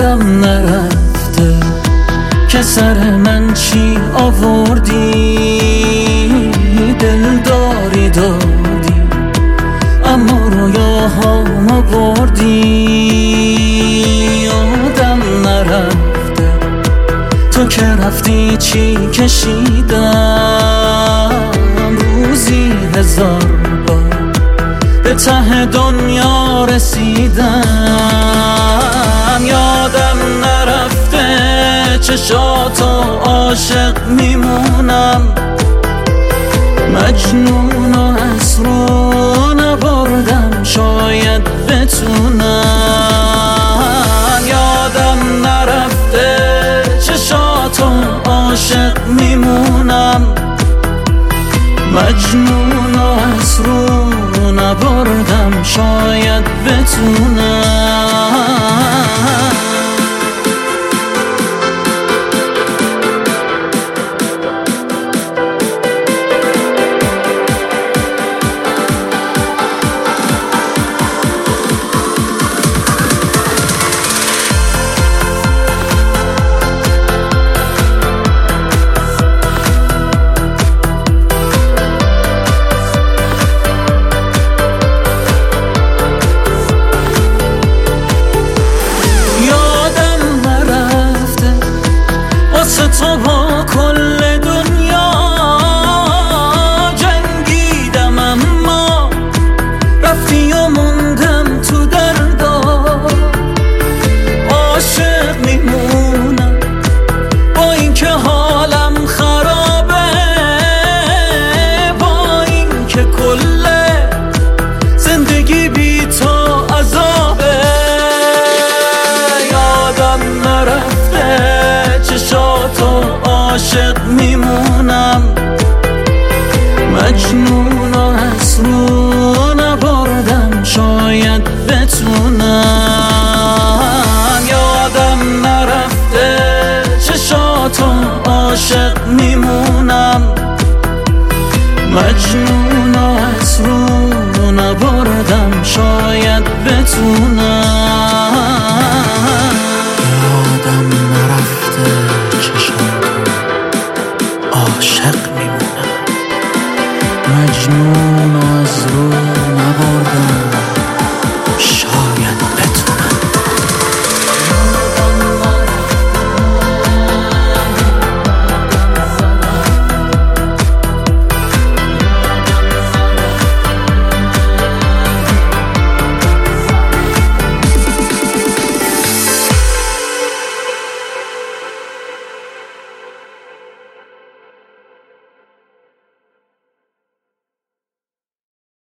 یادم نرفته که سر من چی آوردی، دلداری دادی اما رویاهامو بردی. یادم نرفته تو که رفتی چی کشیدم، روزی 1000 بار به ته دنیا رسیدم. یادم نرفته چشاتو عاشق میمونم، مجنون و اسرو نبردم شاید بتونم. یادم نرفته چشاتو عاشق میمونم، مجنون و اسرو نبردم شاید بتونم. تو با کل دنیا جنگیدم اما رفتی و موندم تو دردا. عاشق میمونم با اینکه حالم خرابه، با اینکه کل زندگی بی تو عذابه. یادم نرفته چشاتو عاشق میمونم، مجنون و اسرو نبردم شاید بتونم. یادم نرفته چشاتو عاشق میمونم، مجنون و اسرو نبردم شاید بتونم.